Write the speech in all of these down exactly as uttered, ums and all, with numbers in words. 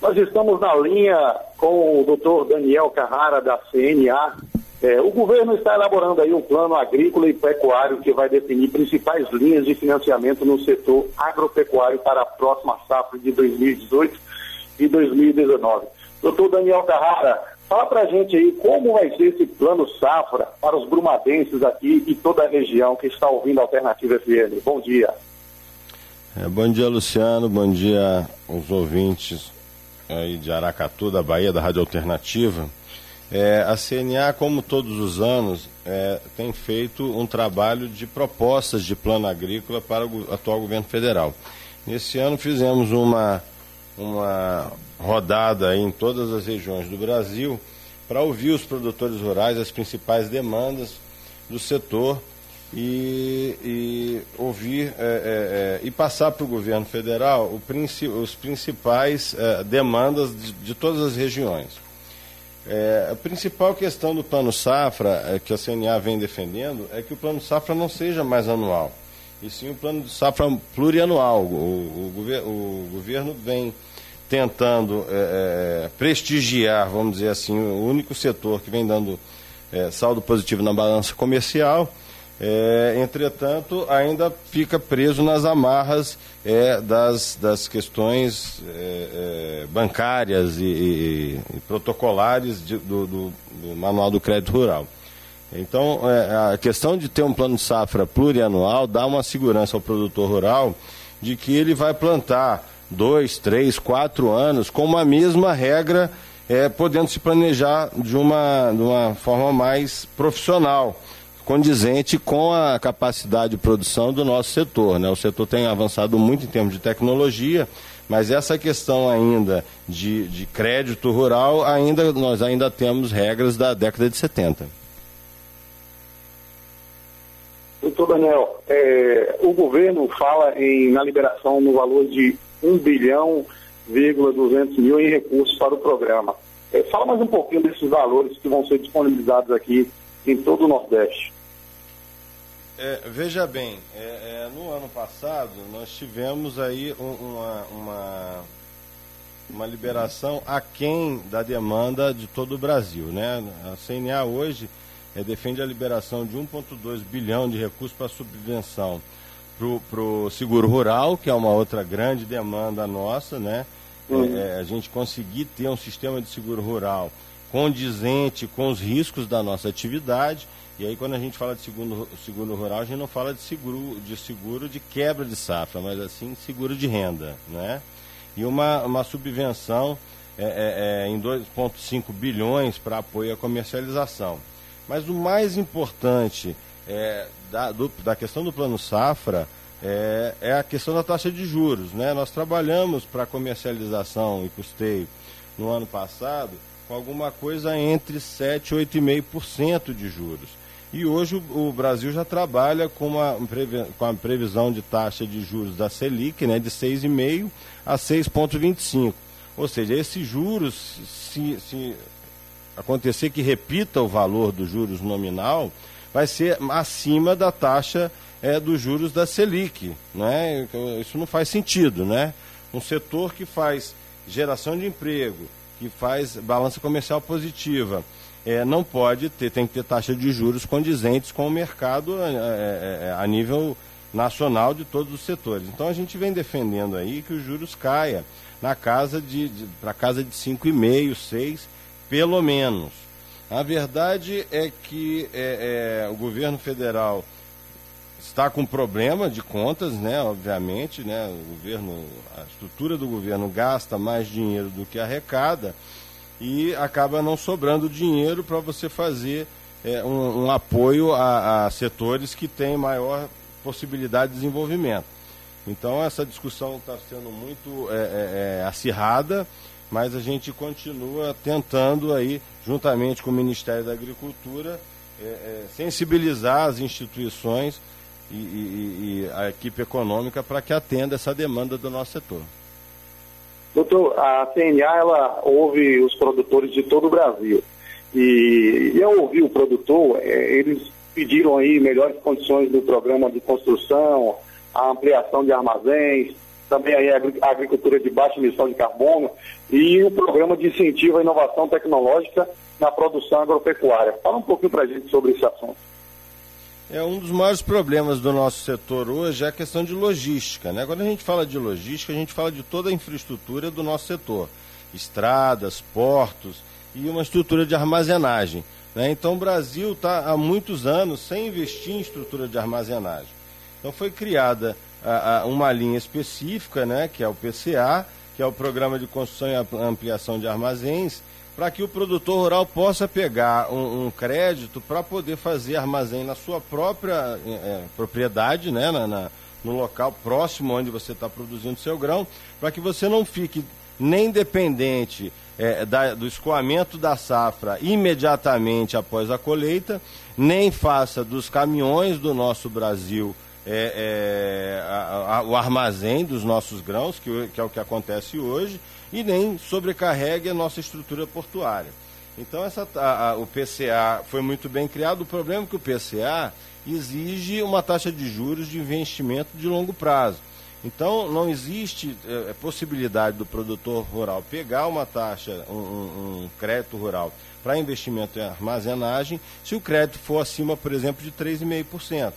Nós estamos na linha com o doutor Daniel Carrara, da C N A. É, o governo está elaborando aí um plano agrícola e pecuário que vai definir principais linhas de financiamento no setor agropecuário para a próxima safra de dois mil e dezoito e dois mil e dezenove. Doutor Daniel Carrara, fala pra gente aí como vai ser esse plano safra para os brumadenses aqui e toda a região que está ouvindo a Alternativa F M. Bom dia. É, bom dia, Luciano, bom dia aos ouvintes aí de Aracatu, da Bahia, da Rádio Alternativa. É, a C N A, como todos os anos, é, tem feito um trabalho de propostas de plano agrícola para o atual governo federal. Nesse ano fizemos uma, uma rodada aí em todas as regiões do Brasil para ouvir os produtores rurais, as principais demandas do setor e, e ouvir é, é, e passar para o governo federal o princi, os principais é, demandas de, de todas as regiões. É, a principal questão do Plano Safra, é, que a C N A vem defendendo, é que o Plano Safra não seja mais anual, e sim o Plano de Safra plurianual. O, o, gover, o governo vem tentando é, é, prestigiar, vamos dizer assim, o único setor que vem dando é, saldo positivo na balança comercial. É, entretanto, ainda fica preso nas amarras é, das, das questões é, é, bancárias e, e, e protocolares de, do, do, do Manual do Crédito Rural. Então, é, a questão de ter um plano de safra plurianual dá uma segurança ao produtor rural de que ele vai plantar dois, três, quatro anos com uma mesma regra, é, podendo se planejar de uma, de uma forma mais profissional, condizente com a capacidade de produção do nosso setor, né? O setor tem avançado muito em termos de tecnologia, mas essa questão ainda de, de crédito rural, ainda, nós ainda temos regras da década de setenta. Doutor Daniel, é, o governo fala em, na liberação no valor de um bilhão vírgula duzentos mil em recursos para o programa. É, fala mais um pouquinho desses valores que vão ser disponibilizados aqui em todo o Nordeste. É, veja bem, é, é, no ano passado nós tivemos aí um, uma, uma, uma liberação aquém da demanda de todo o Brasil, né? A C N A hoje é, defende a liberação de um vírgula dois bilhão de recursos para subvenção para o seguro rural, que é uma outra grande demanda nossa, né? Uhum. É, a gente conseguir ter um sistema de seguro rural condizente com os riscos da nossa atividade. E aí, quando a gente fala de seguro, seguro rural, a gente não fala de seguro, de seguro de quebra de safra, mas assim, seguro de renda, né? E uma, uma subvenção é, é, é, em dois vírgula cinco bilhões para apoio à comercialização. Mas o mais importante é, da, do, da questão do Plano Safra é, é a questão da taxa de juros, né? Nós trabalhamos para comercialização e custeio no ano passado com alguma coisa entre sete e oito vírgula cinco por cento de juros. E hoje o, o Brasil já trabalha com, uma, com a previsão de taxa de juros da Selic, né, de seis vírgula cinco por cento a seis vírgula vinte e cinco por cento. Ou seja, esses juros, se, se acontecer que repita o valor dos juros nominal, vai ser acima da taxa é, dos juros da Selic, né? Isso não faz sentido, né? Um setor que faz geração de emprego, que faz balança comercial positiva, é, não pode ter, tem que ter taxa de juros condizentes com o mercado é, é, a nível nacional de todos os setores. Então a gente vem defendendo aí que os juros caia na casa de, de para casa de cinco vírgula cinco por cento, seis por cento, pelo menos. A verdade é que é, é, o governo federal está com problema de contas, né? Obviamente, né? O governo, a estrutura do governo gasta mais dinheiro do que arrecada e acaba não sobrando dinheiro para você fazer é, um, um apoio a, a setores que têm maior possibilidade de desenvolvimento. Então essa discussão está sendo muito é, é, é, acirrada, mas a gente continua tentando aí, juntamente com o Ministério da Agricultura, é, é, sensibilizar as instituições E, e, e a equipe econômica para que atenda essa demanda do nosso setor. Doutor, a C N A ela ouve os produtores de todo o Brasil e, e ao ouvir o produtor, é, eles pediram aí melhores condições do programa de construção, a ampliação de armazéns, também aí a agricultura de baixa emissão de carbono e o programa de incentivo à inovação tecnológica na produção agropecuária. Fala um pouquinho para a gente sobre esse assunto. É um dos maiores problemas do nosso setor hoje é a questão de logística, né? Quando a gente fala de logística, a gente fala de toda a infraestrutura do nosso setor, estradas, portos e uma estrutura de armazenagem, né? Então o Brasil está há muitos anos sem investir em estrutura de armazenagem. Então foi criada a, a, uma linha específica, né, que é o P C A, que é o Programa de Construção e Ampliação de Armazéns, para que o produtor rural possa pegar um, um crédito para poder fazer armazém na sua própria é, propriedade, né, na, na, no local próximo onde você está produzindo seu grão, para que você não fique nem dependente é, da, do escoamento da safra imediatamente após a colheita, nem faça dos caminhões do nosso Brasil É, é, a, a, o armazém dos nossos grãos, que, que é o que acontece hoje, e nem sobrecarregue a nossa estrutura portuária. Então essa, a, a, o P C A foi muito bem criado. O problema é que o P C A exige uma taxa de juros de investimento de longo prazo. Então não existe é, possibilidade do produtor rural pegar uma taxa, um, um, um crédito rural para investimento em armazenagem, se o crédito for acima, por exemplo, de três vírgula cinco por cento.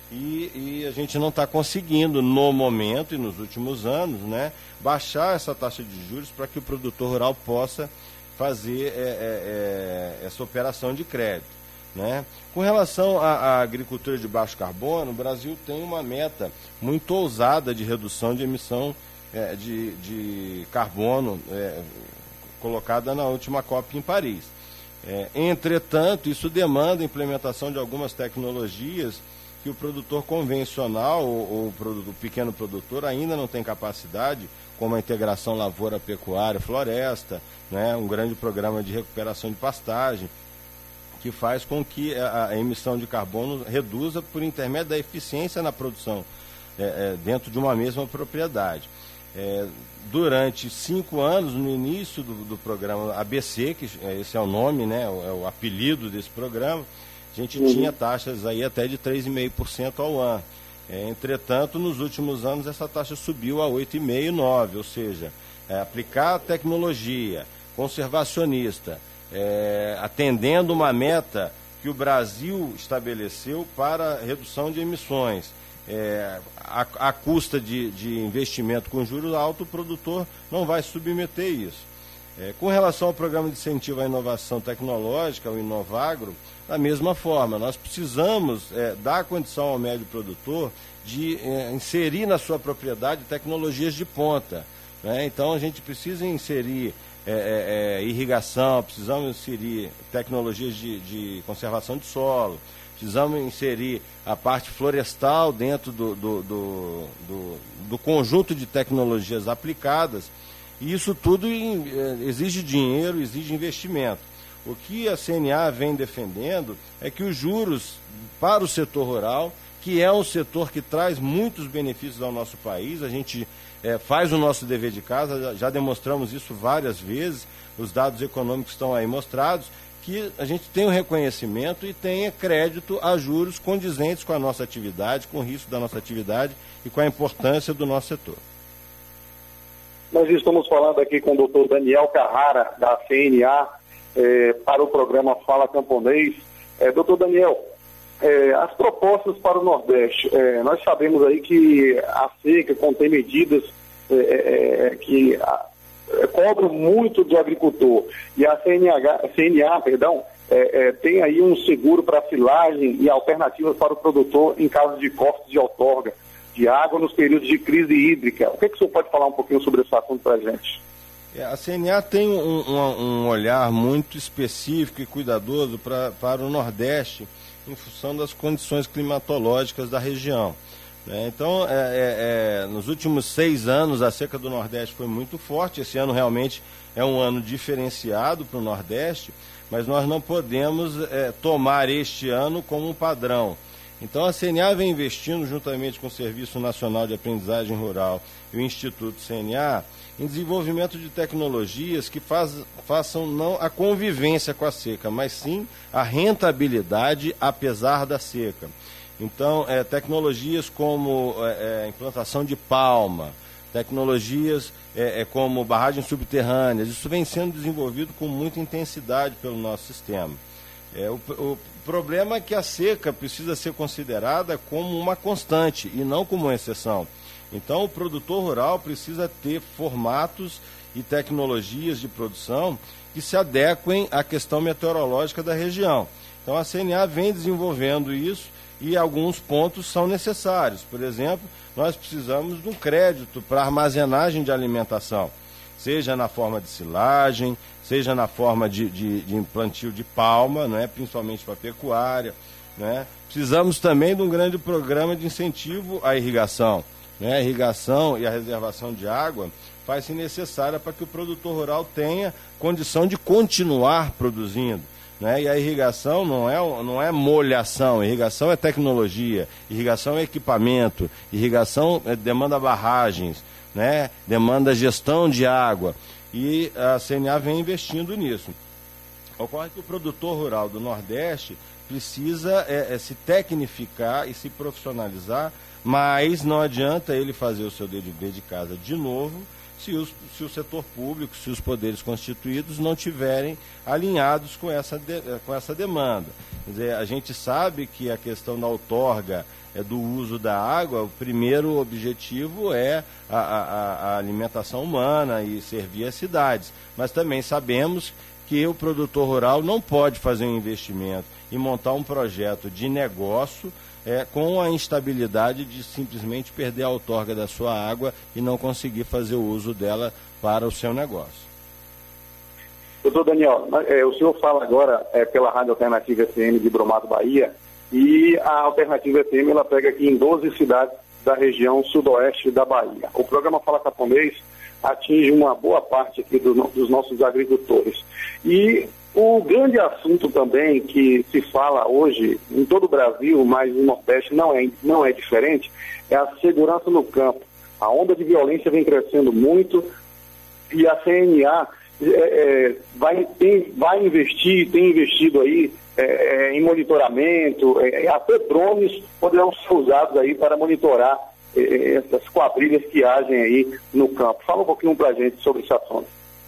E, e a gente não está conseguindo, no momento e nos últimos anos, né, baixar essa taxa de juros para que o produtor rural possa fazer é, é, é, essa operação de crédito, né? Com relação à, à agricultura de baixo carbono, o Brasil tem uma meta muito ousada de redução de emissão é, de, de carbono é, colocada na última COP em Paris. É, entretanto, isso demanda a implementação de algumas tecnologias que o produtor convencional ou, ou o pequeno produtor ainda não tem capacidade, como a integração lavoura-pecuária-floresta, né, um grande programa de recuperação de pastagem, que faz com que a, a emissão de carbono reduza por intermédio da eficiência na produção é, é, dentro de uma mesma propriedade. É, durante cinco anos, no início do, do programa A B C, que esse é o nome, né, é o apelido desse programa, a gente uhum. tinha taxas aí até de três vírgula cinco por cento ao ano. É, entretanto, nos últimos anos essa taxa subiu a oito vírgula cinco por cento, nove por cento, ou seja, é, aplicar a tecnologia conservacionista, é, atendendo uma meta que o Brasil estabeleceu para redução de emissões, é, a, a custa de, de investimento com juros altos, o produtor não vai submeter isso. É, com relação ao programa de incentivo à inovação tecnológica, o Inovagro, da mesma forma, nós precisamos é, dar condição ao médio produtor de é, inserir na sua propriedade tecnologias de ponta, né? Então a gente precisa inserir é, é, é, irrigação, precisamos inserir tecnologias de, de conservação de solo, precisamos inserir a parte florestal dentro do, do, do, do, do conjunto de tecnologias aplicadas, e isso tudo exige dinheiro, exige investimento. O que a C N A vem defendendo é que os juros para o setor rural, que é um setor que traz muitos benefícios ao nosso país, a gente é, faz o nosso dever de casa, já, já demonstramos isso várias vezes, os dados econômicos estão aí mostrados, que a gente tenha um reconhecimento e tenha crédito a juros condizentes com a nossa atividade, com o risco da nossa atividade e com a importância do nosso setor. Nós estamos falando aqui com o doutor Daniel Carrara, da C N A, é, para o programa Fala Camponês. É, doutor Daniel, é, as propostas para o Nordeste, é, nós sabemos aí que a seca contém medidas é, é, que a, é, cobram muito do agricultor, e a C N H, C N A, perdão, é, é, tem aí um seguro para silagem e alternativas para o produtor em caso de cortes de outorga de água nos períodos de crise hídrica. O que, é que o senhor pode falar um pouquinho sobre esse assunto para a gente? É, a C N A tem um, um, um olhar muito específico e cuidadoso pra, para o Nordeste, em função das condições climatológicas da região, né? Então, é, é, é, nos últimos seis anos, a seca do Nordeste foi muito forte. Esse ano realmente é um ano diferenciado para o Nordeste, mas nós não podemos é, tomar este ano como um padrão. Então a C N A vem investindo, juntamente com o Serviço Nacional de Aprendizagem Rural e o Instituto C N A, em desenvolvimento de tecnologias que faz, façam não a convivência com a seca, mas sim a rentabilidade apesar da seca. Então, é, tecnologias como é, implantação de palma, tecnologias é, é, como barragens subterrâneas. Isso vem sendo desenvolvido com muita intensidade pelo nosso sistema. É, o, o problema é que a seca precisa ser considerada como uma constante e não como uma exceção. Então, o produtor rural precisa ter formatos e tecnologias de produção que se adequem à questão meteorológica da região. Então, a C N A vem desenvolvendo isso e alguns pontos são necessários. Por exemplo, nós precisamos de um crédito para armazenagem de alimentação, seja na forma de silagem, seja na forma de, de, de plantio de palma, né, principalmente para a pecuária. Né. Precisamos também de um grande programa de incentivo à irrigação. Né. A irrigação e a reservação de água faz-se necessária para que o produtor rural tenha condição de continuar produzindo. Né? E a irrigação não é, não é molhação, irrigação é tecnologia, irrigação é equipamento, irrigação é, demanda barragens, né? Demanda gestão de água, e a C N A vem investindo nisso. Ocorre que o produtor rural do Nordeste precisa é, é, se tecnificar e se profissionalizar, mas não adianta ele fazer o seu dever de casa de novo se, os, se o setor público, se os poderes constituídos não tiverem alinhados com essa, de, com essa demanda. Quer dizer, a gente sabe que a questão da outorga é, do uso da água, o primeiro objetivo é a, a, a alimentação humana e servir as cidades, mas também sabemos que o produtor rural não pode fazer um investimento e montar um projeto de negócio É, com a instabilidade de simplesmente perder a outorga da sua água e não conseguir fazer o uso dela para o seu negócio. Doutor Daniel, é, o senhor fala agora é, pela Rádio Alternativa F M de Brumado, Bahia, e a Alternativa F M ela pega aqui em doze cidades da região sudoeste da Bahia. O programa Fala Camponês atinge uma boa parte aqui do, dos nossos agricultores. E o grande assunto também que se fala hoje em todo o Brasil, mas no Nordeste não é, não é diferente, é a segurança no campo. A onda de violência vem crescendo muito e a C N A é, é, vai, tem, vai investir, tem investido aí é, é, em monitoramento, é, até drones poderão ser usados aí para monitorar é, essas quadrilhas que agem aí no campo. Fala um pouquinho para a gente sobre esse assunto.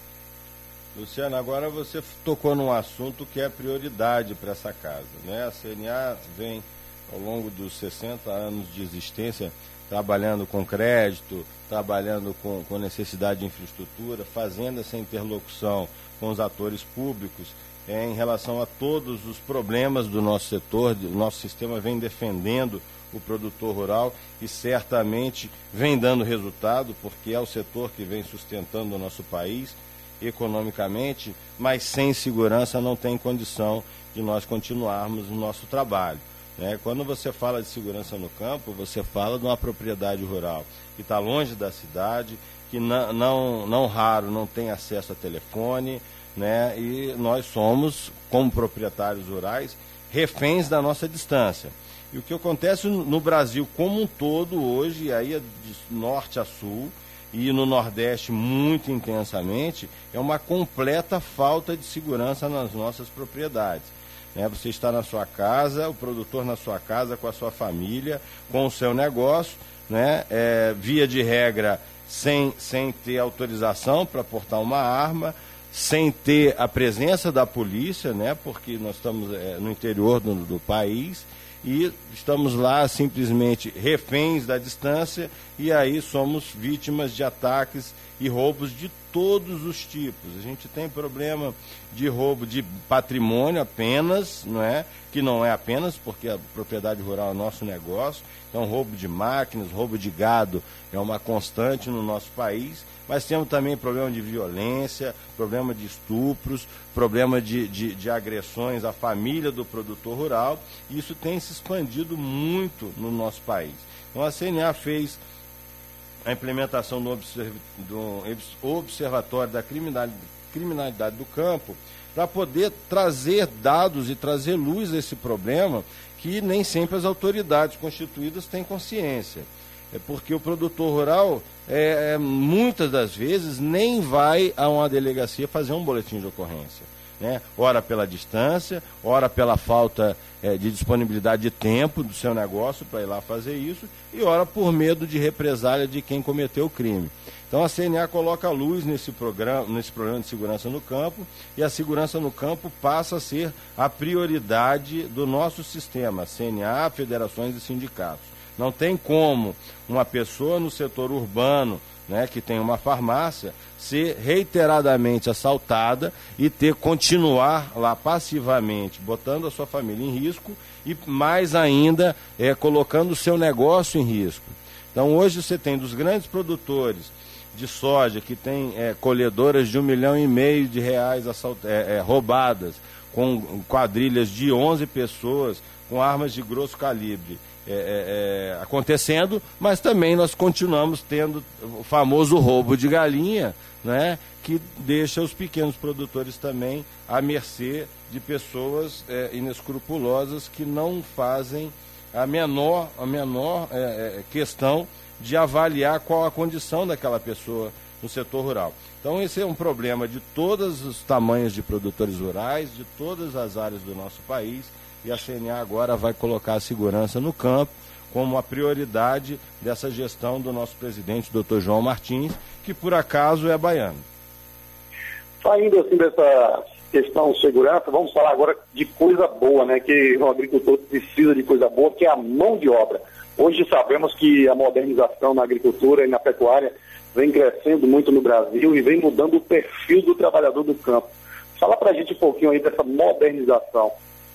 Luciano, agora você tocou num assunto que é prioridade para essa casa, né? A C N A vem, ao longo dos sessenta anos de existência, trabalhando com crédito, trabalhando com, com necessidade de infraestrutura, fazendo essa interlocução com os atores públicos é, em relação a todos os problemas do nosso setor. O nosso sistema vem defendendo o produtor rural e certamente vem dando resultado, porque é o setor que vem sustentando o nosso país economicamente, mas sem segurança não tem condição de nós continuarmos o nosso trabalho. Né? Quando você fala de segurança no campo, você fala de uma propriedade rural que está longe da cidade, que não, não, não raro não tem acesso a telefone, né? E nós somos, como proprietários rurais, reféns da nossa distância. E o que acontece no Brasil como um todo hoje, e aí é de norte a sul, e no Nordeste muito intensamente, é uma completa falta de segurança nas nossas propriedades. Né? Você está na sua casa, o produtor na sua casa, com a sua família, com o seu negócio, né? É, via de regra, sem, sem ter autorização para portar uma arma, sem ter a presença da polícia, né? Porque nós estamos é, no interior do, do país, e estamos lá simplesmente reféns da distância, e aí somos vítimas de ataques e roubos de todos os tipos. A gente tem problema de roubo de patrimônio apenas, não é? Que não é apenas porque a propriedade rural é nosso negócio. Então, roubo de máquinas, roubo de gado é uma constante no nosso país, mas temos também problema de violência, problema de estupros, problema de, de, de agressões à família do produtor rural, e isso tem se expandido muito no nosso país. Então, a C N A fez a implementação do, observ... do Observatório da Criminalidade, Criminalidade do Campo, para poder trazer dados e trazer luz a esse problema que nem sempre as autoridades constituídas têm consciência. É porque o produtor rural, é, muitas das vezes, nem vai a uma delegacia fazer um boletim de ocorrência. né? Ora pela distância, ora pela falta é, de disponibilidade de tempo do seu negócio para ir lá fazer isso, e ora por medo de represália de quem cometeu o crime. Então a C N A coloca luz nesse programa, nesse programa de segurança no campo, e a segurança no campo passa a ser a prioridade do nosso sistema, C N A, federações e sindicatos. Não tem como uma pessoa no setor urbano, né, que tem uma farmácia, ser reiteradamente assaltada e ter continuar lá passivamente, botando a sua família em risco e mais ainda é, colocando o seu negócio em risco. Então hoje você tem dos grandes produtores de soja que tem é, colhedoras de um milhão e meio de reais assalt... é, é, roubadas, com quadrilhas de onze pessoas com armas de grosso calibre. É, é, é, acontecendo, mas também nós continuamos tendo o famoso roubo de galinha, né, que deixa os pequenos produtores também à mercê de pessoas é, inescrupulosas que não fazem a menor, a menor é, é, questão de avaliar qual a condição daquela pessoa no setor rural. Então esse é um problema de todos os tamanhos de produtores rurais, de todas as áreas do nosso país. E a C N A agora vai colocar a segurança no campo como a prioridade dessa gestão do nosso presidente, doutor João Martins, que por acaso é baiano. Saindo assim dessa questão de segurança, vamos falar agora de coisa boa, né? Que o agricultor precisa de coisa boa, que é a mão de obra. Hoje sabemos que a modernização na agricultura e na pecuária vem crescendo muito no Brasil e vem mudando o perfil do trabalhador do campo. Fala pra gente um pouquinho aí dessa modernização.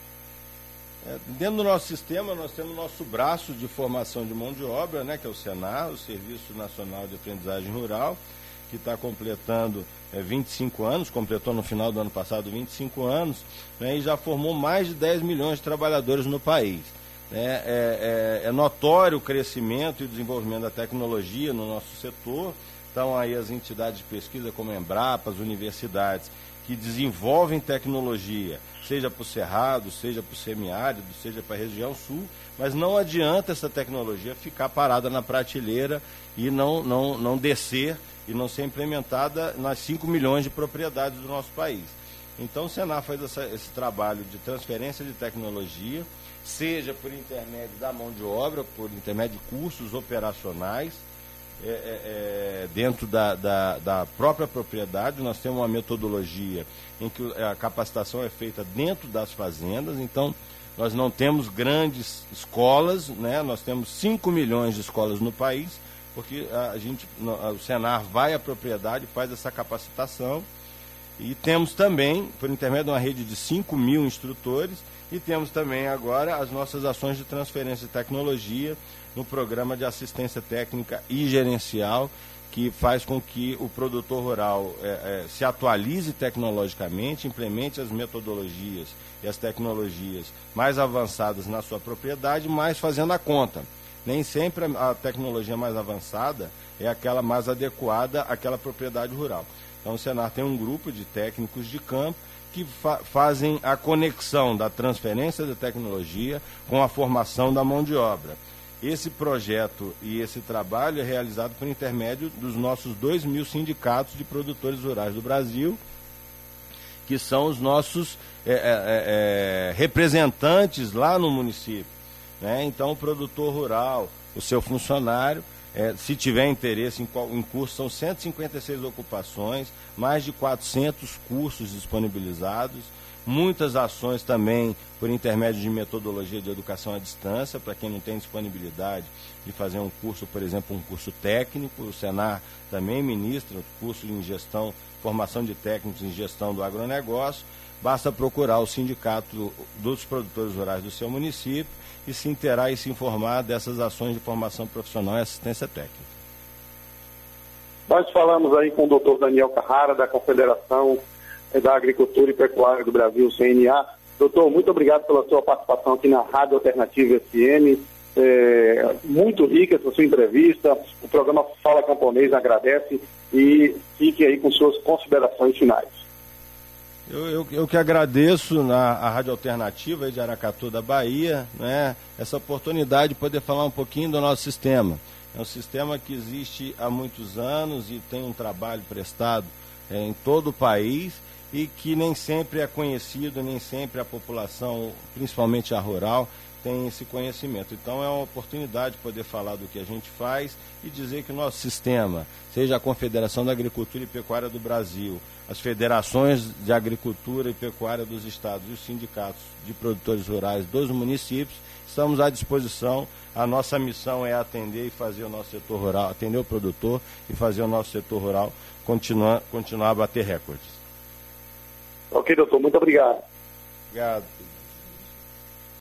Dentro do nosso sistema, nós temos o nosso braço de formação de mão de obra, né, que é o Senar, o Serviço Nacional de Aprendizagem Rural, que está completando é, vinte e cinco anos, completou no final do ano passado vinte e cinco anos, né, e já formou mais de dez milhões de trabalhadores no país. É, é, é, é notório o crescimento e o desenvolvimento da tecnologia no nosso setor. Estão aí as entidades de pesquisa como a Embrapa, as universidades, que desenvolvem tecnologia, seja para o Cerrado, seja para o semiárido, seja para a região sul, mas não adianta essa tecnologia ficar parada na prateleira e não, não, não descer e não ser implementada nas cinco milhões de propriedades do nosso país. Então o Senar faz essa, esse trabalho de transferência de tecnologia, seja por intermédio da mão de obra, por intermédio de cursos operacionais, É, é, é, dentro da, da, da própria propriedade. Nós temos uma metodologia em que a capacitação é feita dentro das fazendas, então nós não temos grandes escolas, né? Nós temos cinco milhões de escolas no país, porque a, a gente, o Senar vai à propriedade, faz essa capacitação, e temos também, por intermédio de uma rede de cinco mil instrutores, e temos também agora as nossas ações de transferência de tecnologia no programa de assistência técnica e gerencial, que faz com que o produtor rural é, é, se atualize tecnologicamente, implemente as metodologias e as tecnologias mais avançadas na sua propriedade, mas fazendo a conta. Nem sempre a tecnologia mais avançada é aquela mais adequada àquela propriedade rural. Então o Senar tem um grupo de técnicos de campo que fa fazem a conexão da transferência da tecnologia com a formação da mão de obra. Esse projeto e esse trabalho é realizado por intermédio dos nossos dois mil sindicatos de produtores rurais do Brasil, que são os nossos é, é, é, representantes lá no município, né? Então o produtor rural, o seu funcionário, é, se tiver interesse em, em curso, são cento e cinquenta e seis ocupações, mais de quatrocentos cursos disponibilizados, muitas ações também por intermédio de metodologia de educação à distância, para quem não tem disponibilidade de fazer um curso, por exemplo, um curso técnico. O Senar também ministra curso em gestão, formação de técnicos em gestão do agronegócio. Basta procurar o sindicato dos produtores rurais do seu município e se inteirar e se informar dessas ações de formação profissional e assistência técnica. Nós falamos aí com o doutor Daniel Carrara, da Confederação da Agricultura e Pecuária do Brasil, C N A. Doutor, muito obrigado pela sua participação aqui na Rádio Alternativa F M. É, muito rica essa sua entrevista. O programa Fala Camponês agradece e fique aí com suas considerações finais. Eu, eu, eu que agradeço na a Rádio Alternativa de Aracatu da Bahia, né, essa oportunidade de poder falar um pouquinho do nosso sistema. É um sistema que existe há muitos anos e tem um trabalho prestado é, em todo o país, e que nem sempre é conhecido, nem sempre a população, principalmente a rural, tem esse conhecimento. Então é uma oportunidade de poder falar do que a gente faz e dizer que o nosso sistema, seja a Confederação da Agricultura e Pecuária do Brasil, as federações de agricultura e pecuária dos estados e os sindicatos de produtores rurais dos municípios, estamos à disposição. A nossa missão é atender e fazer o nosso setor rural, atender o produtor e fazer o nosso setor rural continuar, continuar a bater recordes. Ok, doutor, muito obrigado. Obrigado.